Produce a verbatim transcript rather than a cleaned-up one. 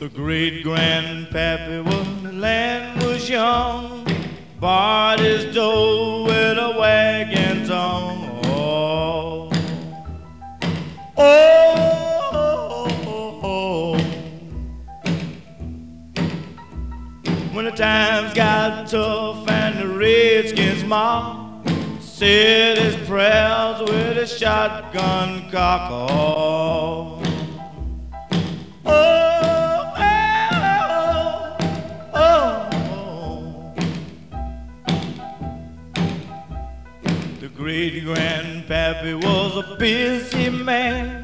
The great grandpappy when the land was young barred his door with a wagon tongue. Oh, oh, oh, oh. When the times got tough and the Redskins mob said his prayers with a shotgun cock. Oh, the great grandpappy was a busy man.